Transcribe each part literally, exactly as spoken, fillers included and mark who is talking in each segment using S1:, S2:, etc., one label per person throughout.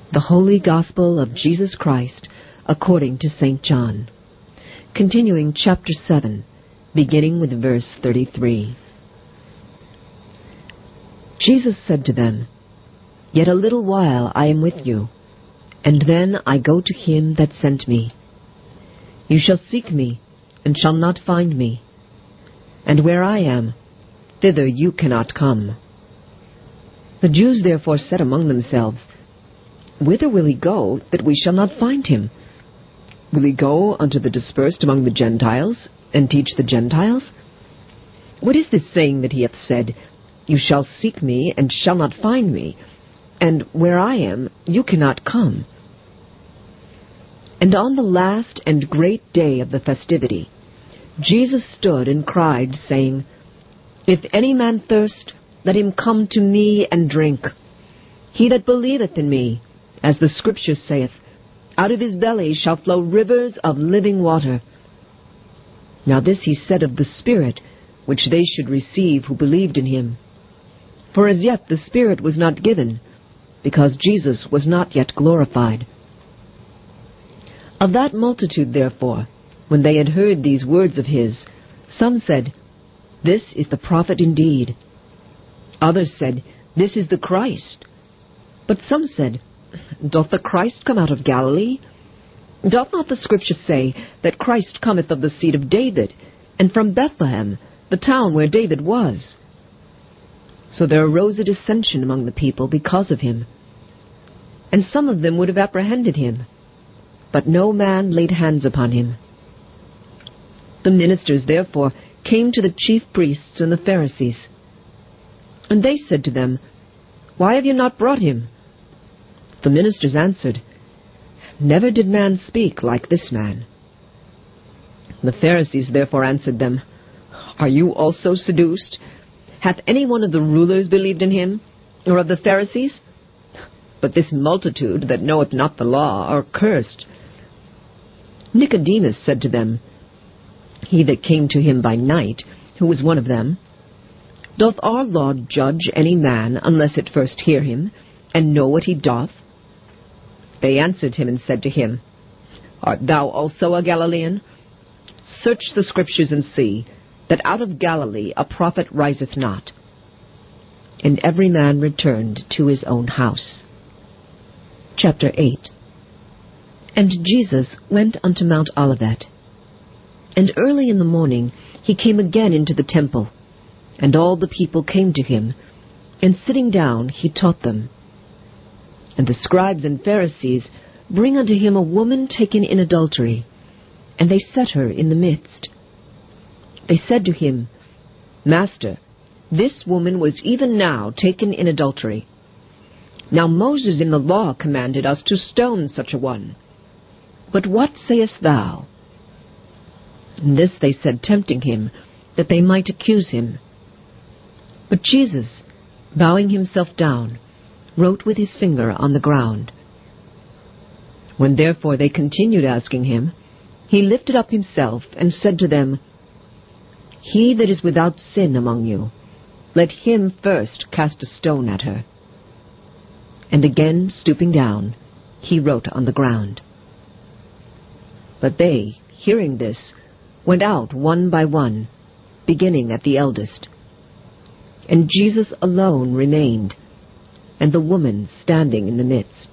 S1: The Holy Gospel of Jesus Christ according to Saint John. Continuing chapter seven, beginning with verse thirty-three. Jesus said to them, "Yet a little while I am with you, and then I go to him that sent me. You shall seek me, and shall not find me. And where I am, thither you cannot come." The Jews therefore said among themselves, "Whither will he go, that we shall not find him? Will he go unto the dispersed among the Gentiles, and teach the Gentiles? What is this saying that he hath said, You shall seek me, and shall not find me, and where I am, you cannot come?" And on the last and great day of the festivity, Jesus stood and cried, saying, "If any man thirst, let him come to me and drink. He that believeth in me, as the Scripture saith, out of his belly shall flow rivers of living water." Now this he said of the Spirit, which they should receive who believed in him. For as yet the Spirit was not given, because Jesus was not yet glorified. Of that multitude, therefore, when they had heard these words of his, some said, "This is the prophet indeed." Others said, "This is the Christ." But some said, "Doth the Christ come out of Galilee? Doth not the Scripture say that Christ cometh of the seed of David, and from Bethlehem, the town where David was?" So there arose a dissension among the people because of him. And some of them would have apprehended him, but no man laid hands upon him. The ministers therefore came to the chief priests and the Pharisees. And they said to them, "Why have you not brought him?" The ministers answered, "Never did man speak like this man." The Pharisees therefore answered them, "Are you also seduced? Hath any one of the rulers believed in him, or of the Pharisees? But this multitude that knoweth not the law are cursed." Nicodemus said to them, he that came to him by night, who was one of them, "Doth our law judge any man, unless it first hear him, and know what he doth?" They answered him and said to him, "Art thou also a Galilean? Search the Scriptures and see, that out of Galilee a prophet riseth not." And every man returned to his own house. Chapter eight. And Jesus went unto Mount Olivet. And early in the morning he came again into the temple, and all the people came to him, and sitting down he taught them. And the scribes and Pharisees bring unto him a woman taken in adultery, and they set her in the midst. They said to him, "Master, this woman was even now taken in adultery. Now Moses in the law commanded us to stone such a one. But what sayest thou?" And this they said, tempting him, that they might accuse him. But Jesus, bowing himself down, wrote with his finger on the ground. When therefore they continued asking him, he lifted up himself and said to them, "He that is without sin among you, let him first cast a stone at her." And again stooping down, he wrote on the ground. But they, hearing this, went out one by one, beginning at the eldest. And Jesus alone remained, and the woman standing in the midst.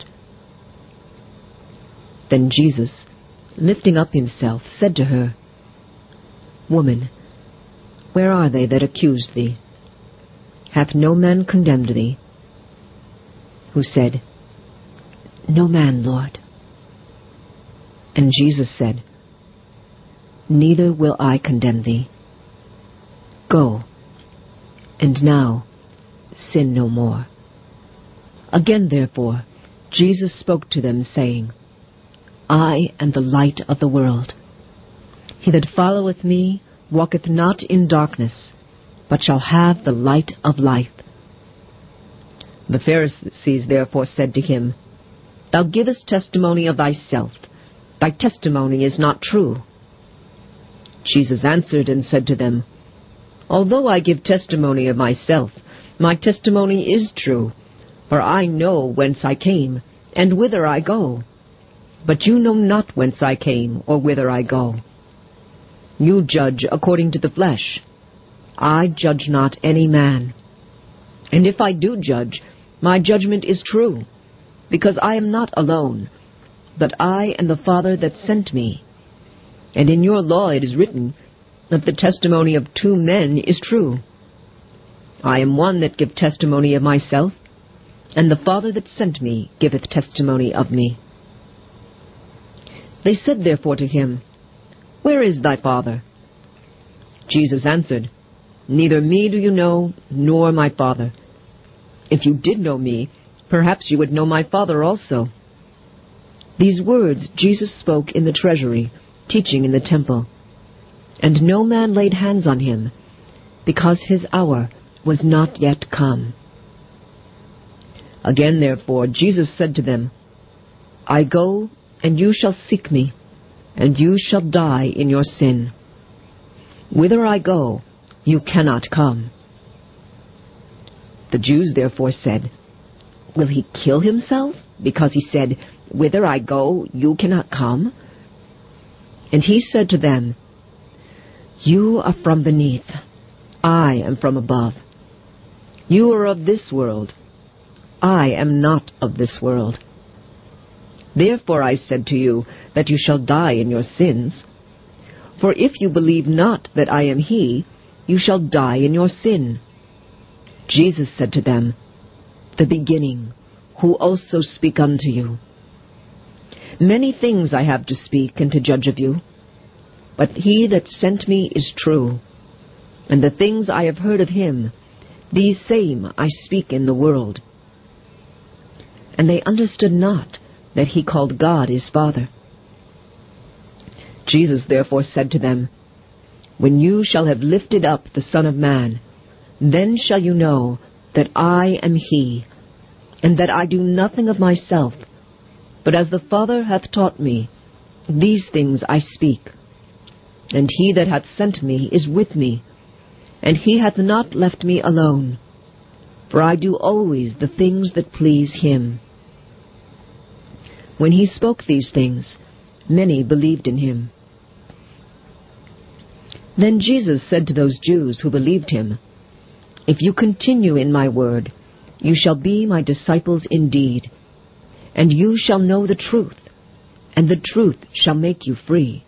S1: Then Jesus, lifting up himself, said to her, "Woman, where are they that accused thee? Hath no man condemned thee?" Who said, "No man, Lord." And Jesus said, "Neither will I condemn thee. Go, and now sin no more." Again, therefore, Jesus spoke to them, saying, "I am the light of the world. He that followeth me walketh not in darkness, but shall have the light of life." The Pharisees therefore said to him, "Thou givest testimony of thyself. Thy testimony is not true." Jesus answered and said to them, "Although I give testimony of myself, my testimony is true, for I know whence I came, and whither I go. But you know not whence I came, or whither I go. You judge according to the flesh. I judge not any man. And if I do judge, my judgment is true, because I am not alone, but I and the Father that sent me. And in your law it is written that the testimony of two men is true. I am one that give testimony of myself, and the Father that sent me giveth testimony of me. They said therefore to him, Where is thy Father? Jesus answered, Neither me do you know, nor my Father. If you did know me, perhaps you would know my Father also. These words Jesus spoke in the treasury, teaching in the temple. And no man laid hands on him, because his hour was not yet come. Again, therefore, Jesus said to them, I go, and you shall seek me, and you shall die in your sin. Whither I go, you cannot come. The Jews therefore said, Will he kill himself, because he said, Whither I go, you cannot come? And he said to them, You are from beneath, I am from above. You are of this world, I am not of this world. Therefore I said to you that you shall die in your sins. For if you believe not that I am he, you shall die in your sin. Jesus said to them, The beginning, who also speak unto you. Many things I have to speak and to judge of you, but he that sent me is true, and the things I have heard of him, these same I speak in the world. And they understood not that he called God his Father. Jesus therefore said to them, When you shall have lifted up the Son of Man, then shall you know that I am he, and that I do nothing of myself, but as the Father hath taught me, these things I speak. And he that hath sent me is with me, and he hath not left me alone, for I do always the things that please him. When he spoke these things, many believed in him. Then Jesus said to those Jews who believed him, If you continue in my word, you shall be my disciples indeed, and you shall know the truth, and the truth shall make you free.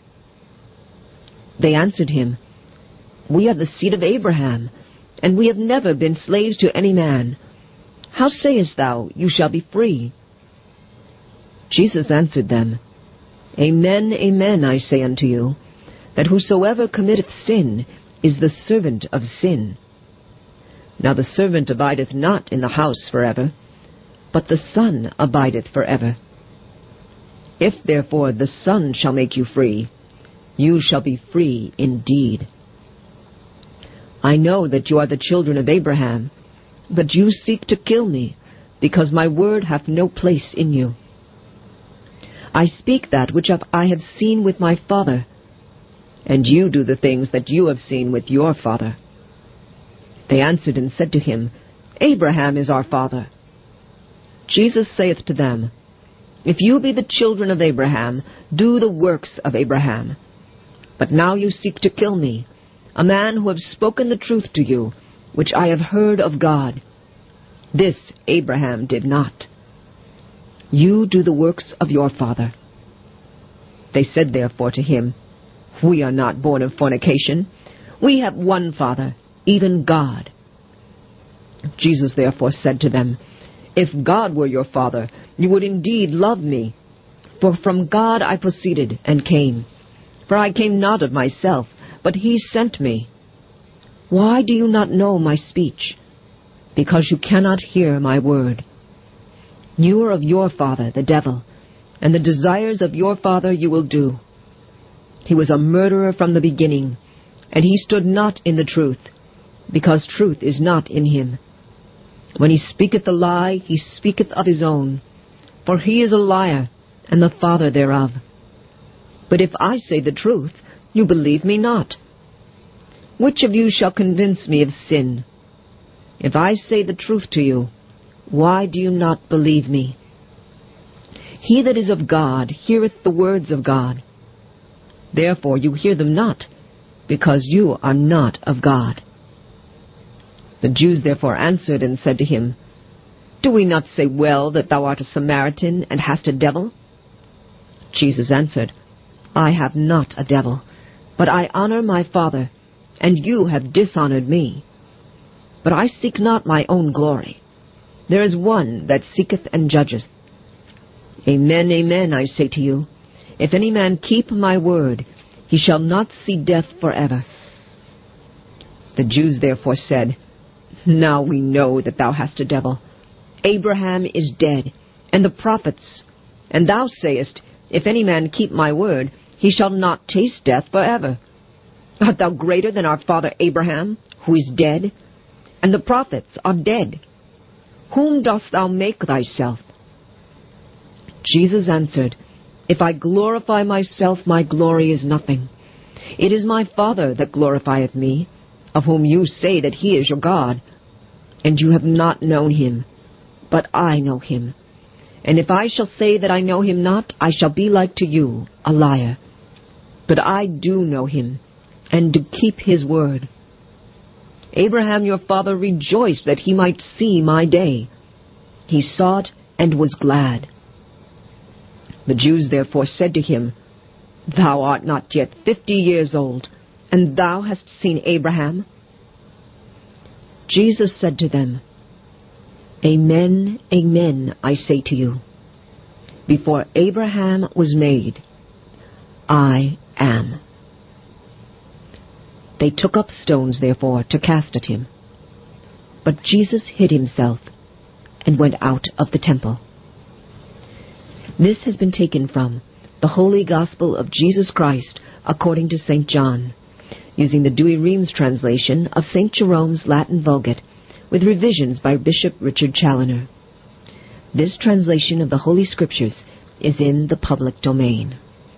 S1: They answered him, We are the seed of Abraham, and we have never been slaves to any man. How sayest thou, You shall be free? Jesus answered them, Amen, amen, I say unto you, that whosoever committeth sin is the servant of sin. Now the servant abideth not in the house forever, but the Son abideth forever. If therefore the Son shall make you free, you shall be free indeed. I know that you are the children of Abraham, but you seek to kill me, because my word hath no place in you. I speak that which I have seen with my Father, and you do the things that you have seen with your father. They answered and said to him, Abraham is our father. Jesus saith to them, If you be the children of Abraham, do the works of Abraham. But now you seek to kill me, a man who have spoken the truth to you, which I have heard of God. This Abraham did not. You do the works of your father. They said therefore to him, We are not born of fornication. We have one Father, even God. Jesus therefore said to them, If God were your Father, you would indeed love me. For from God I proceeded and came. For I came not of myself, but he sent me. Why do you not know my speech? Because you cannot hear my word. You are of your father, the devil, and the desires of your father you will do. He was a murderer from the beginning, and he stood not in the truth, because truth is not in him. When he speaketh a lie, he speaketh of his own, for he is a liar, and the father thereof. But if I say the truth, you believe me not. Which of you shall convince me of sin? If I say the truth to you, why do you not believe me? He that is of God heareth the words of God. Therefore you hear them not, because you are not of God. The Jews therefore answered and said to him, Do we not say well that thou art a Samaritan, and hast a devil? Jesus answered, I have not a devil, but I honor my Father, and you have dishonored me. But I seek not my own glory. There is one that seeketh and judgeth. Amen, amen, I say to you, if any man keep my word, he shall not see death forever. The Jews therefore said, Now we know that thou hast a devil. Abraham is dead, and the prophets, and thou sayest, If any man keep my word, he shall not taste death forever. Art thou greater than our father Abraham, who is dead? And the prophets are dead. Whom dost thou make thyself? Jesus answered, If I glorify myself, my glory is nothing. It is my Father that glorifieth me, of whom you say that he is your God. And you have not known him, but I know him. And if I shall say that I know him not, I shall be like to you, a liar. But I do know him, and do keep his word. Abraham your father rejoiced that he might see my day. He saw it and was glad. The Jews therefore said to him, Thou art not yet fifty years old, and thou hast seen Abraham? Jesus said to them, Amen, amen, I say to you, before Abraham was made, I am. They took up stones, therefore, to cast at him. But Jesus hid himself and went out of the temple. This has been taken from the Holy Gospel of Jesus Christ according to Saint John, using the Douay-Rheims translation of Saint Jerome's Latin Vulgate, with revisions by Bishop Richard Challoner. This translation of the Holy Scriptures is in the public domain.